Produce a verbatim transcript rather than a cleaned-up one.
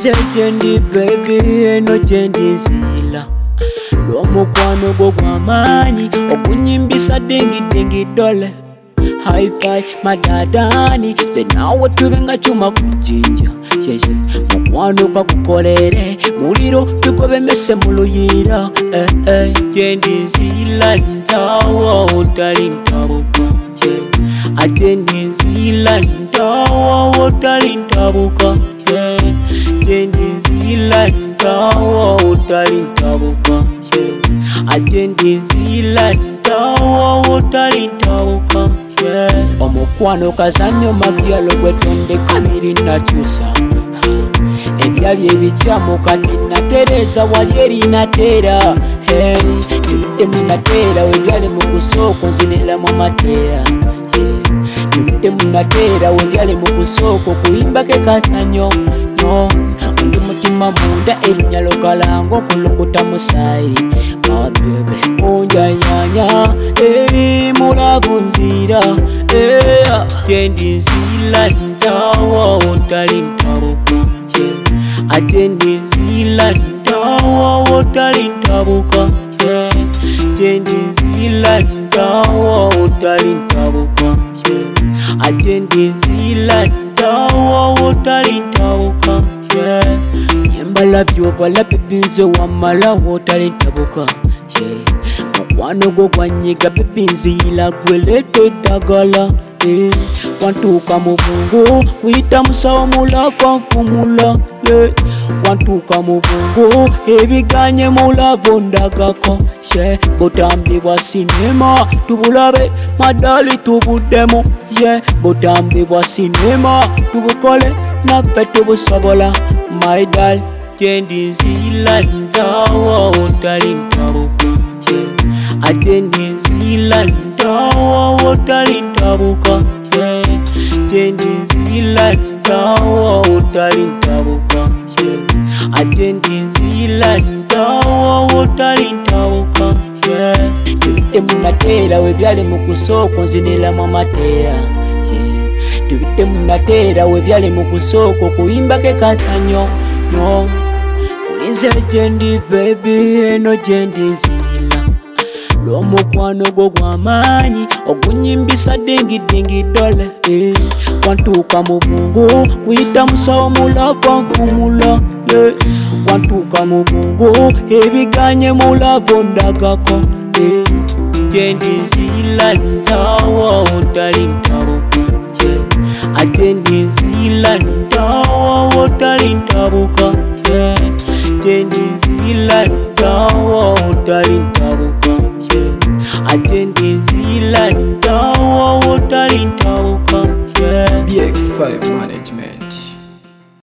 Kulinze jendi baby eno jendi nzila Lwomukwano gwo gw'amaanyi ogunyimbisa dingi dingi dole Hi-fi madadani ze nawe tube nga chuma kujinja Sheshe mukwano kakukolere muliro tukobemese muluyira eh, eh. Jendi nzila ntawo utali ntabuka yeah. Ajendi nzila ntawo utali ntabuka yeah. Jendi nzila ntawo utali ntabuka yeah. Ajendi nzila ntawo utali ntabuka yeah. Omukwano kazanyo magyalo gwetonde kabiri nakyusa Ebyali ebikyamu kati natereza wali eri natera hey. Nibidde munatera webyali mukusoko nziniramu amateera Nibidde munatera webyali mukusoko kuyimbake kazanyo no. Undi mutima munda erinnya lokalango kulukuta musayi mabebe unjanyanya eri mulabu nzira yeah. Jendi nzila ntawo utali ntabuka yeah. Ajendi nzila ntawo utali ntabuka yeah. Jendi nzila ntawo utali ntabuka yeah. Ajendi nzila ntawo utali ntabuka yeah. Nyembala byobala bibinze wamala utali ntabuka yeah. Mukwano gwo gwanyiga bibinzila gweleto eddagala yeah. Wantuuka mu bungo kuyita musawo mulaka nfumula yeah. Wantuuka mu bungo ebiganye mulavo ndagako yeah. Butambibwa sinema tubulabe madali tubuddemu yeah. Butambibwa sinema tubukole naffe tubusobola my dal. Jendi nzila ntawo utali ntabuka yeah. Ajendi nzila ntawo utali ntabuka yeah. Jendi nzila ntawo utali ntabuka yeah. Ajendi nzila ntawo utali ntabuka yeah. Tubidde munatera webyali mukusoko nziniramu amateera yeah. Tubidde munatera webyali mukusoko kuyimbake kazanyo no. Kulinze jendi baby eno jendi nzila Lwomukwano gwo gw'amaanyi ogunyimbisa dingi dingi dole eh. Wantuuka mu bungo kuyita musawo mulava nkumula yeah. Wantuuka mu bungo ebiganye mulavo ndagako eh. Jendi nzila ntawo utali ntabuka yeah. Ajendi nzila ntawo utali ntabuka yeah. Jendi nzila ntawo utali ntabuka yeah. Ajendi nzila ntawo utali ntabuka yeah. D X five